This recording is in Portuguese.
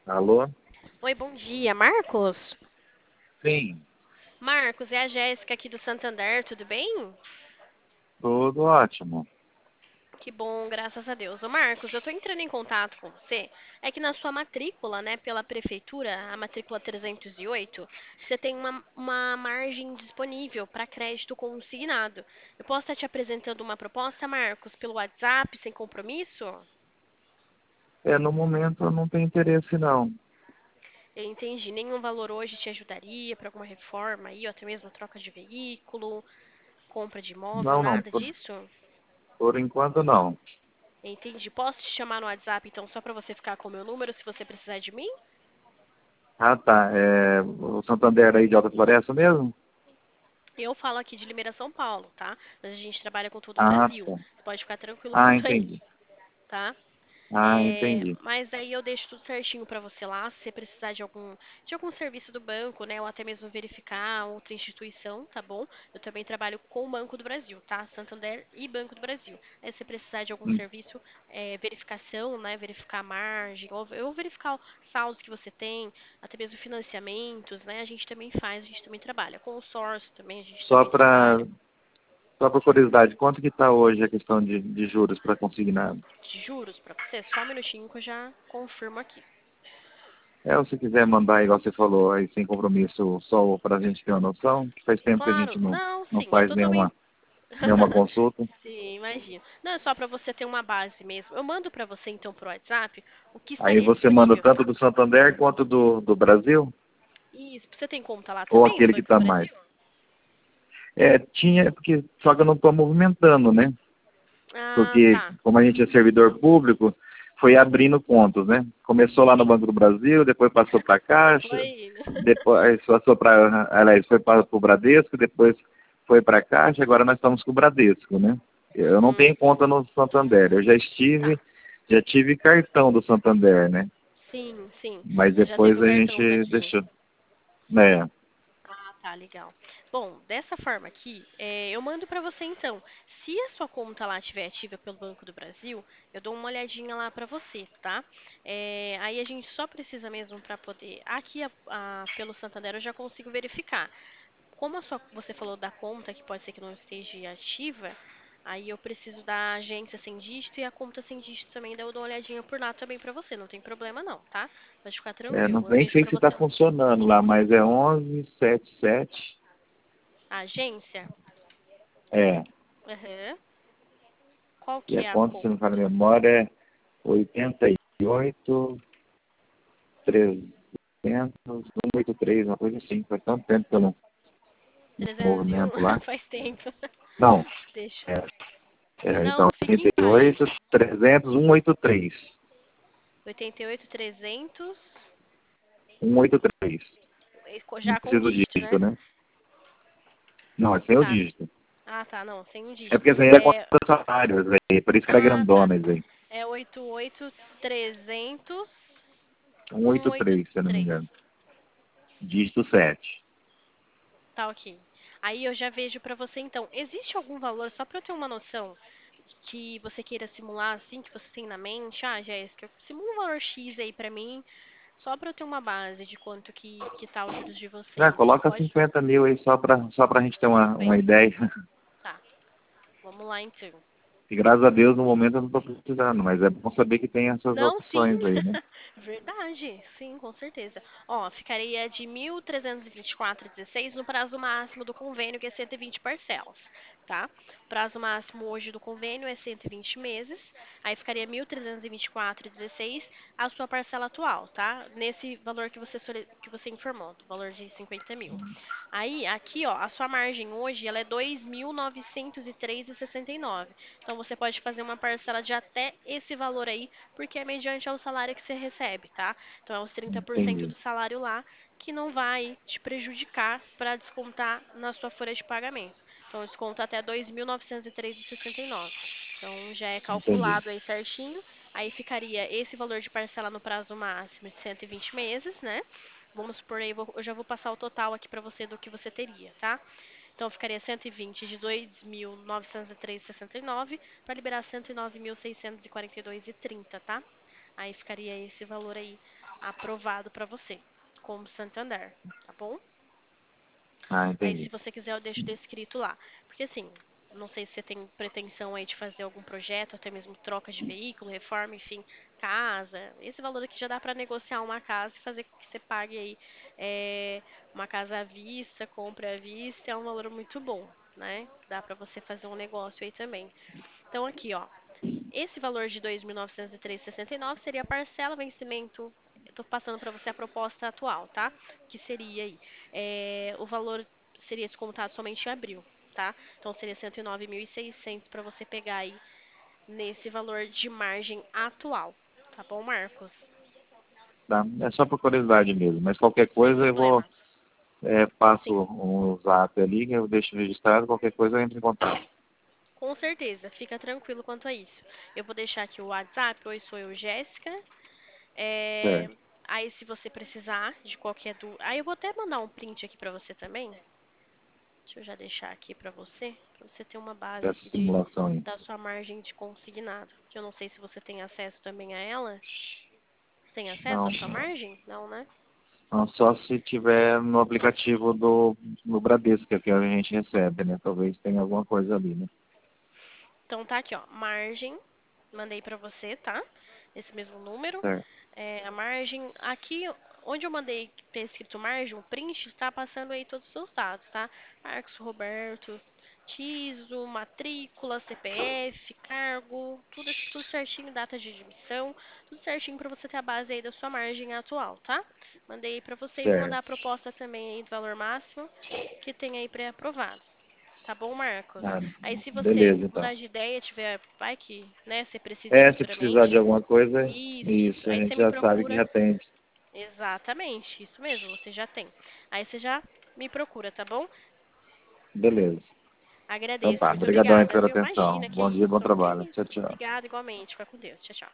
Alô? Oi, bom dia, Marcos? Sim, Marcos, é a Jéssica aqui do Santander, tudo bem? tudo ótimo. Que bom, graças a Deus. Ô Marcos, eu tô entrando em contato com você. É que na sua matrícula, né, pela prefeitura, a matrícula 308, você tem uma margem disponível para crédito consignado. Eu posso estar te apresentando uma proposta, Marcos, pelo WhatsApp, sem compromisso? No momento eu não tenho interesse não. Eu entendi. Nenhum valor hoje te ajudaria para alguma reforma aí, ou até mesmo troca de veículo, compra de imóvel, Não, não, nada disso? por enquanto não. Entendi. Posso te chamar no WhatsApp, então, só para você ficar com o meu número, se você precisar de mim? Ah, tá. O Santander aí de Alta Floresta mesmo? Eu falo aqui de Limeira, São Paulo, tá? Mas a gente trabalha com todo o Ah, Brasil. tá. Você pode ficar tranquilo Ah, quanto a entendi. isso, tá? Ah, entendi. Mas aí eu deixo tudo certinho para você lá, se você precisar de algum serviço do banco, né, ou até mesmo verificar outra instituição, tá bom? Eu também trabalho com o Banco do Brasil, tá? Santander e Banco do Brasil. Aí se você precisar de algum Hum, serviço, verificação, né, verificar a margem, ou eu verificar o saldo que você tem, até mesmo financiamentos, né, a gente também faz, a gente também trabalha. Consórcio também, a gente Só também para trabalha. só para curiosidade, quanto que está hoje a questão de juros para consignado? De juros para você, só um minutinho que eu já confirmo aqui. Ou se quiser mandar, igual você falou, aí sem compromisso, só para a gente ter uma noção, que faz tempo que a gente Claro, não, não sim, é faz totalmente. nenhuma consulta. Sim, imagino. Não, é só para você ter uma base mesmo. Eu mando para você então pro WhatsApp o que Aí estaria você manda disponível. tanto do Santander quanto do Brasil, Isso, você tem conta lá ou também no aquele que Banco do está mais. Brasil? Tinha, porque só que eu não estou movimentando, né? Ah, Porque tá. como a gente é servidor público, foi abrindo contas, né? Começou lá no Sim. Banco do Brasil, depois passou para a Caixa, Foi indo. depois passou para, aliás, foi para o Bradesco, depois foi para a Caixa, agora nós estamos com o Bradesco, né? Eu não tenho Uhum. conta no Santander, eu Tá. já tive cartão do Santander, né? Sim, sim. Mas Você já teve depois o a cartão gente também. deixou, né? Ah, tá, legal. Bom, dessa forma aqui, eu mando pra você então. Se a sua conta lá estiver ativa pelo Banco do Brasil, eu dou uma olhadinha lá pra você, tá? Aí a gente só precisa mesmo pra poder. Aqui pelo Santander eu já consigo verificar. Como você falou da conta que pode ser que não esteja ativa, aí eu preciso da agência sem dígito e a conta sem dígito também, daí eu dou uma olhadinha por lá também pra você. Não tem problema não, tá? Pode ficar Não, tranquilo. Eu nem vejo sei pra se está você lá. funcionando lá, mas é 1177. A agência? É. Aham. Qual E que a é a conta, se não me falha conta? a memória, é 88, 300, 183, uma coisa assim. Faz tanto tempo que eu não 301? movimento lá. Faz tempo. Não, Deixa. é, então, Não, fique em paz. 88, 300, 183. 88, 300. 183. Não Já com precisa do dígito, dígito, né? né? Não, é sem o Tá. dígito. Ah, tá, não, sem um É dígito. porque essa aí é a conta É, dos salários, aí, por isso que era ah, tá. grandona, isso aí. É 88, 300, 183, se eu não me 183. engano. Dígito 7. Tá, ok. Aí eu já vejo pra você então. Existe algum valor, só pra eu ter uma noção, que você queira simular assim, que você tem na mente? Ah, Jéssica, simula um valor X aí pra mim, só pra eu ter uma base de quanto que tá os juros de Ah, vocês. coloca Pode? 50 mil aí só pra gente ter uma 50. ideia. Tá. Vamos lá então. E graças a Deus, no momento eu não estou precisando, mas é bom saber que tem essas Não, sim. opções aí, né? Verdade. Sim, com certeza. Ó, ficaria de 1.324,16 no prazo máximo do convênio, que é 120 parcelas, tá? Prazo máximo hoje do convênio é 120 meses. Aí ficaria 1.324,16 a sua parcela atual, tá? Nesse valor que você informou, do valor de 50 mil. Aí, aqui, ó, a sua margem hoje, ela é 2.903,69. Então, você pode fazer uma parcela de até esse valor aí, porque é mediante ao salário que você recebe, tá? Então, é os 30% Entendi, do salário lá, que não vai te prejudicar para descontar na sua folha de pagamento. Então, desconta até 2.903,69. Então, já é entendi, calculado aí certinho. Aí ficaria esse valor de parcela no prazo máximo de 120 meses, né? Vamos supor aí, eu já vou passar o total aqui para você do que você teria, tá? Então ficaria 120 de 2.903,69 para liberar 109.642,30, tá? Aí ficaria esse valor aí. aprovado para você, como Santander, tá bom? Ah, Aí, se entendi. você quiser, eu deixo descrito lá. Porque, assim, não sei se você tem pretensão aí de fazer algum projeto, até mesmo troca de veículo, reforma, enfim, casa. Esse valor aqui já dá para negociar uma casa e fazer com que você pague aí uma casa à vista, compra à vista, é um valor muito bom, né? Dá para você fazer um negócio aí também. Então, aqui, ó, esse valor de 2.903,69 seria a parcela, vencimento. Eu estou passando para você a proposta atual, tá? Que seria aí. O valor seria descontado somente em abril, tá? Então seria 109.600 para você pegar aí nesse valor de margem atual. Tá bom, Marcos? Tá? É só por curiosidade mesmo, mas qualquer Sem coisa eu vou, problema. passo Sim, um zap ali, que eu deixo registrado, qualquer coisa eu entro em contato. com certeza. Fica tranquilo quanto a isso. Eu vou deixar aqui o WhatsApp. Oi, sou eu, Jéssica. É, Certo. Aí, se você precisar de qualquer dúvida. Aí, eu vou até mandar um print aqui pra você também. Deixa eu já deixar aqui pra você ter uma base Essa aqui simulação aí. da sua margem de consignado. Que eu não sei se você tem acesso também a ela. Tem acesso Não, à sua margem? Não, né? não, só se tiver no aplicativo no Bradesco, que é que a gente recebe, né? Talvez tenha alguma coisa ali, né? Então tá aqui, ó. Margem. Mandei pra você, tá? Esse mesmo número. Certo. A margem. Aqui, onde eu mandei ter escrito margem, o print está passando aí todos os seus dados, tá? Marcos Roberto, TISO, matrícula, CPF, cargo, tudo certinho, data de admissão, tudo certinho para você ter a base aí da sua margem atual, tá? Mandei para você e vou mandar a Certo. proposta também aí do valor máximo que tem aí pré-aprovado. Tá bom, Marcos? Ah, Aí, se você beleza, então. mudar de ideia, tiver, vai que, né, você precisa Se precisar de futuramente. alguma coisa, Isso. isso, a Aí gente você me já sabe que procura. já tem. Exatamente, isso mesmo, você já tem. Aí você já me procura, tá bom? Beleza. Então Agradeço, tá, muito obrigadão aí obrigada, pela viu? atenção. Imagina, que Bom dia, bom isso. Que trabalho. isso. Tchau, tchau. Obrigada igualmente. Fica com Deus. Tchau, tchau.